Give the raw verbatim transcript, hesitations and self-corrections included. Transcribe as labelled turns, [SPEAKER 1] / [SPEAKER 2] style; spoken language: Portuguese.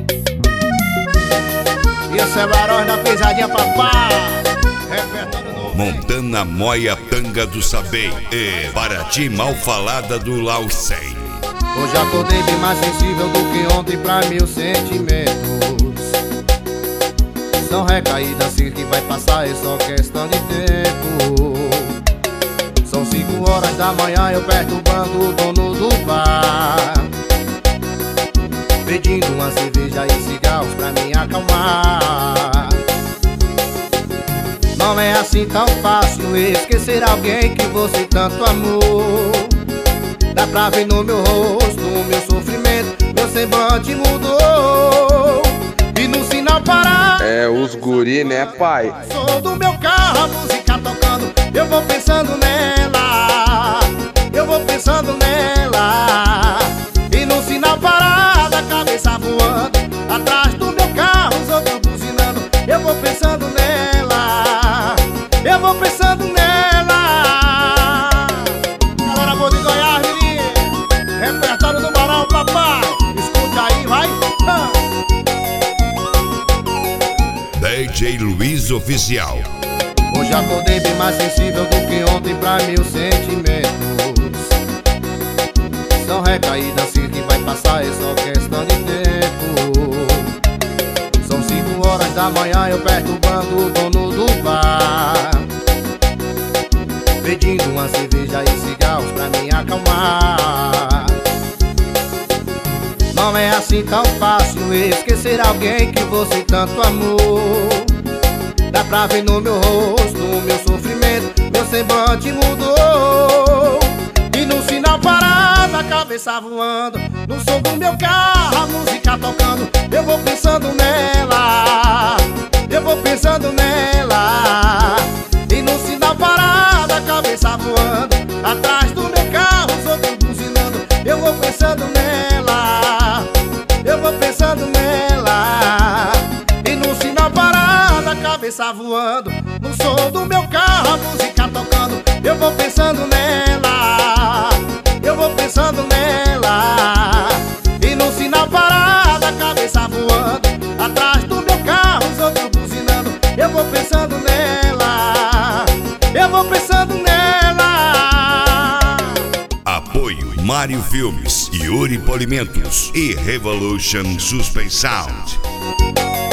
[SPEAKER 1] Isso é Barões da Pisadinha, papá.
[SPEAKER 2] Montana Moia Tanga do Sabem e Paraty Malfalada do Laucem.
[SPEAKER 1] Hoje acordei bem mais sensível do que ontem pra meus sentimentos. São recaídas assim que vai passar, é só questão de tempo. São cinco horas da manhã, eu perturbando o dono do bar, pedindo uma cerveja e cigarros pra me acalmar. Não é assim tão fácil esquecer alguém que você tanto amou. Dá pra ver no meu rosto o meu sofrimento, meu semblante mudou. E no sinal parar,
[SPEAKER 3] é os guri, né, pai?
[SPEAKER 1] sou do meu carro, a música tocando, eu vou pensando nela, eu vou pensando nela. E no sinal parado, a cabeça voando, atrás do meu carro, os outros buzinando, eu vou pensando nela, eu vou pensando nela. Galera boa de Goiás, menino, repertório do Barão, papai, escuta aí, vai. Ah.
[SPEAKER 2] D J Luiz Oficial.
[SPEAKER 1] Hoje acordei bem mais sensível do que ontem pra meus sentimentos. São recaídas assim que vai passar, é só questão de tempo. São cinco horas da manhã, eu perturbando o dono do bar, pedindo uma cerveja e cigarros pra me acalmar. Não é assim tão fácil esquecer alguém que você tanto amou. Dá pra ver no meu rosto o meu sofrimento, meu semblante mudou. E no sinal parado, a cabeça voando, no som do meu carro, a música tocando, eu vou pensando nela, eu vou pensando nela. E no sinal parado, a cabeça voando, atrás do meu carro, os outros buzinando, eu vou pensando nela, eu vou pensando nela. E no sinal parado, a cabeça voando, no som do meu carro, a música tocando, eu vou pensando nela, eu vou pensando nela. E no sinal parado, a cabeça voando, atrás do meu carro, os outros buzinando, eu vou pensando nela, eu vou pensando nela.
[SPEAKER 2] Apoio Mário Filmes, Yuri Polimentos e Revolution Suspense Sound.